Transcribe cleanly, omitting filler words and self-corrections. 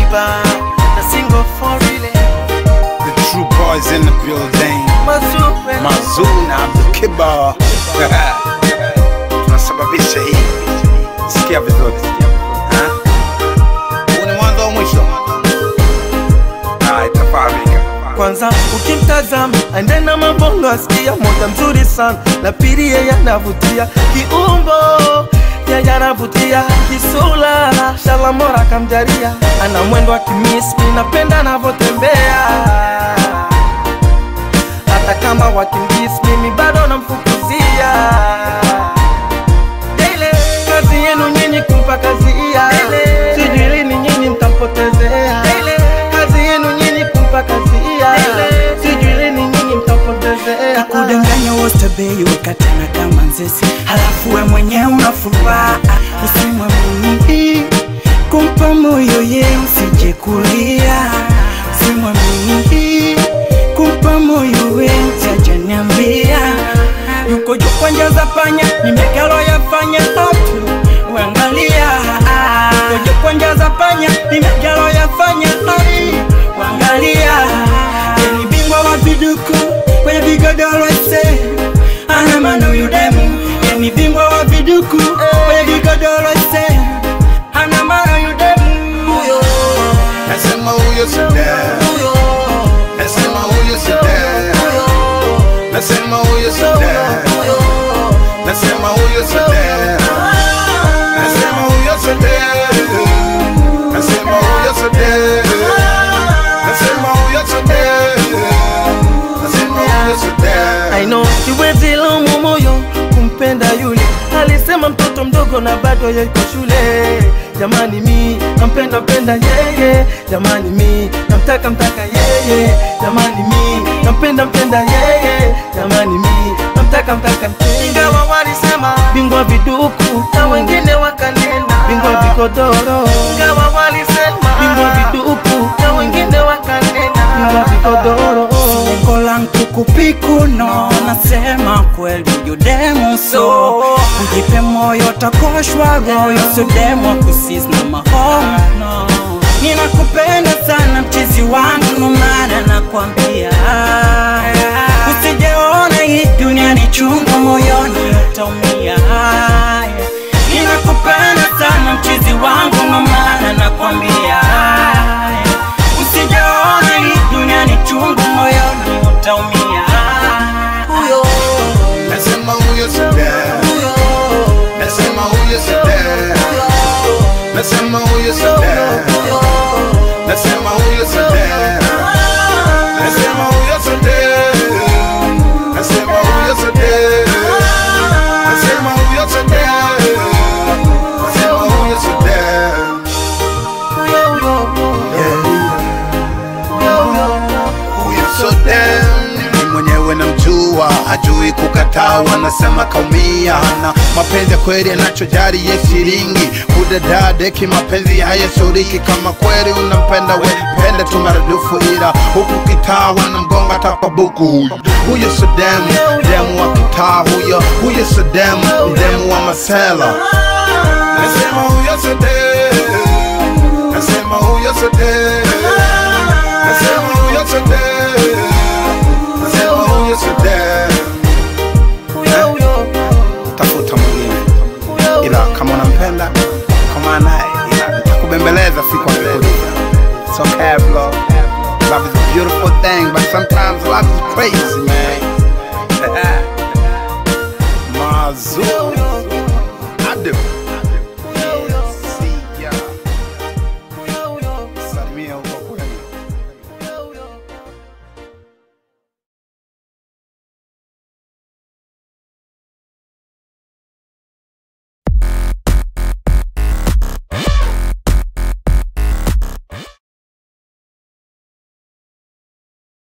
Kiba, the single for really. The true boys in the building. Mazuna Abdul Kiba. Tunasababisha hii. Sikia vizuri. Huu ni mwanzo wa mwisho. Itafahamika. Kwanza ukimtazama andena mabongo asikia moja mzuri sana. Na pili yeye anavutia kiumbo, yeye anavutia kisula. Shalamora kamjaria ana mwendo wa kimismi, napenda anavotembea. Hata kama wakimbisi mimi bado namfukuzia. Kazi yenu nyinyi kumpa kazi iya, sijui lini nyinyi mtampotezea. Kazi yenu nyinyi kumpa kazi iya, sijui lini nyinyi mtampotezea. Kudanganya wote bei wakatana kama nzesi, halafu we mwenye unafuraha. Usimwamini kumpa moyo ye usije kulia. Usimwamini kumpa moyo we usijaniambia. Yuko juu kwa njia za panya, nimekalo yafanya hotu wangalia. Yuko juu kwa njia za panya, nimekalo yafanya hotu wangalia. Yeni bingwa wa viduku kwenye vigodoro ese, ana mano yudemu. Yeni bingwa wa viduku kwenye vigodoro ese, ana mano yudemu. Nasema huyo Sudan. Nasema huyo Sudan. Nasema huyo Sudan. Nasema huyo Sudan. Nasema huyo Sudan. Nasema huyo Sudan. Nasema huyo Sudan. Nasema huyo Sudan. I know siwezi laumu moyo kumpenda yule. Alisema mtoto mdogo na bado yuko shule. Jamani mi nampenda yeye. Jamani mi namtaka yeye. Jamani mi nampenda yeye. Jamani mi namtaka yeye. Ingawa walisema bingwa viduku na wengine wakanena bingwa vikodoro. Ingawa walisema bingwa viduku na wengine wakanena bingwa vikodoro. Lengo langu kukupiku no, nasema kweli yudemu so. Ujipe moyo takoshwa royo, so demo kusiz na mahomo no. Ninakupenda sana mchizi wangu no maana nakwambia. Usijeona hii dunia ni chungu, moyoni utaumia. Ninakupenda sana mchizi wangu no maana nakwambia. Usijeona hii dunia ni chungu, moyoni utaumia. Nasema huyo Sudan. Nasema huyo Sudan. Nasema huyo Sudan. Nasema huyo Sudan. Nasema huyo Sudan. Nasema huyo Sudan. Nasema huyo Sudan. Nasema huyo Sudan. Huyo Sudan ni mwenyewe namjua, hajui kukataa, wanasema kaumia. Na mapenzi ya kweli anachojari ye shilingi. Kudadadeki mapenzi hayasuriki. Kama kweli unampenda we penda tu maradufu, ila huku kitaa wanamgonga tapa buku. Huyo Sudan demu wa kitaa, huyo Sudan demu wa masela. Nasema huyo Sudan. Nasema huyo Sudan. Nasema huyo Sudan. Nasema huyo Sudan. Tafuta mwingine, ila kama unampenda kama naye, ila nitakubembeleza siku akikuliza. It's okay bro. Love is a beautiful thing, but sometimes love is crazy, man. Mazuna.